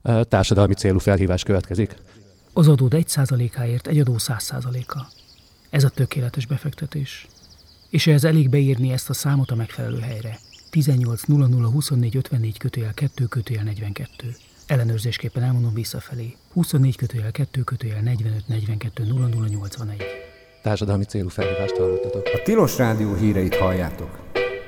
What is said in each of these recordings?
Társadalmi célú felhívás következik. Az adód 1%-áért egy adó 100%-a. Ez a tökéletes befektetés. És ehhez elég beírni ezt a számot a megfelelő helyre. 18.00.24.54/2/42. Ellenőrzésképpen elmondom visszafelé. 24.2/45.42.0081. Társadalmi célú felhívást hallottatok. A Tilos Rádió híreit halljátok.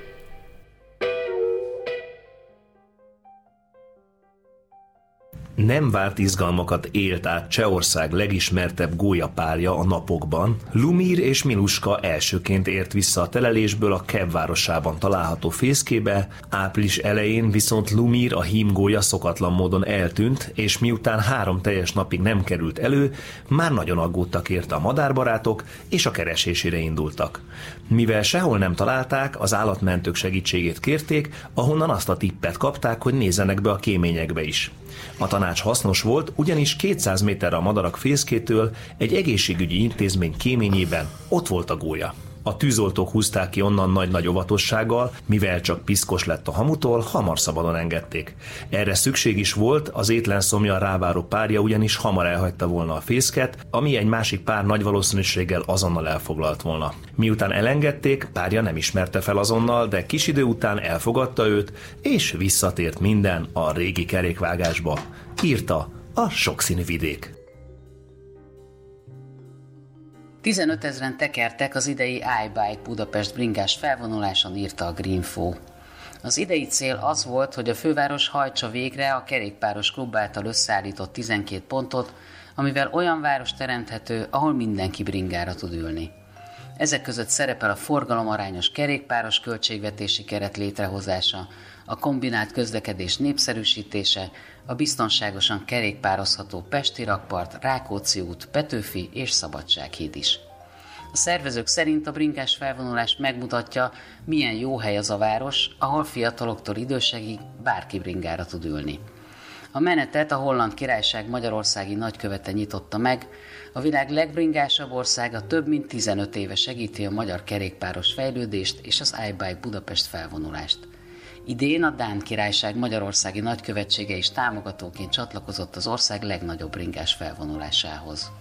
Nem várt izgalmakat élt át Csehország legismertebb gólyapárja a napokban. Lumír és Miluska elsőként ért vissza a telelésből a Kiev városában található fészkébe, április elején viszont Lumír, a hímgólya szokatlan módon eltűnt, és miután 3 teljes napig nem került elő, már nagyon aggódtak érte a madárbarátok, és a keresésére indultak. Mivel sehol nem találták, az állatmentők segítségét kérték, ahonnan azt a tippet kapták, hogy nézzenek be a kéményekbe is. A tanács hasznos volt, ugyanis 200 méterre a madarak fészkétől egy egészségügyi intézmény kéményében ott volt a gólya. A tűzoltók húzták ki onnan nagy óvatossággal, mivel csak piszkos lett a hamutól, hamar szabadon engedték. Erre szükség is volt, az étlen szomjan ráváró párja ugyanis hamar elhagyta volna a fészket, ami egy másik pár nagy valószínűséggel azonnal elfoglalt volna. Miután elengedték, párja nem ismerte fel azonnal, de kis idő után elfogadta őt, és visszatért minden a régi kerékvágásba, írta a Sokszínű Vidék. 15 000-en tekertek az idei iBike Budapest bringás felvonuláson, írta a Greenfo. Az idei cél az volt, hogy a főváros hajtsa végre a kerékpáros klub által összeállított 12 pontot, amivel olyan város teremthető, ahol mindenki bringára tud ülni. Ezek között szerepel a forgalomarányos kerékpáros költségvetési keret létrehozása, a kombinált közlekedés népszerűsítése, a biztonságosan kerékpározható Pesti rakpart, Rákóczi út, Petőfi és Szabadsághíd is. A szervezők szerint a bringás felvonulás megmutatja, milyen jó hely az a város, ahol fiataloktól idősekig bárki bringára tud ülni. A menetet a Holland Királyság magyarországi nagykövete nyitotta meg, a világ legbringásabb országa több mint 15 éve segíti a magyar kerékpáros fejlődést és az iBike Budapest felvonulást. Idén a Dán Királyság magyarországi nagykövetsége is támogatóként csatlakozott az ország legnagyobb bringás felvonulásához.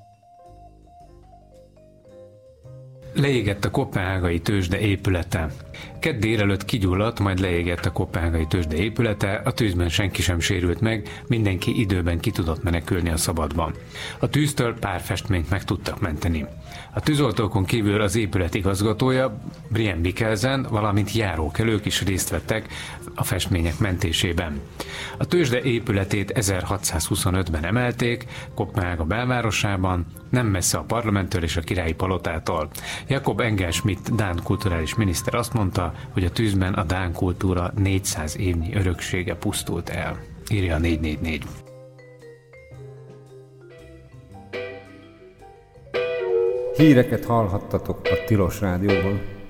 Leégett a koppenhágai tőzsde épülete. Kedd délelőtt kigyulladt, majd leégett a koppenhágai tőzsde épülete, a tűzben senki sem sérült meg, mindenki időben ki tudott menekülni a szabadban. A tűztől pár festményt meg tudtak menteni. A tűzoltókon kívül az épület igazgatója, Brian Mikkelsen, valamint járókelők is részt vettek a festmények mentésében. A tőzsde épületét 1625-ben emelték, Koppenhága belvárosában, nem messze a parlamenttől és a királyi palotától. Jakob Engel-Schmidt dán kulturális miniszter azt mondta, hogy a tűzben a dán kultúra 400 évnyi öröksége pusztult el. Írja a 444. Híreket hallhattatok a Tilos Rádióban.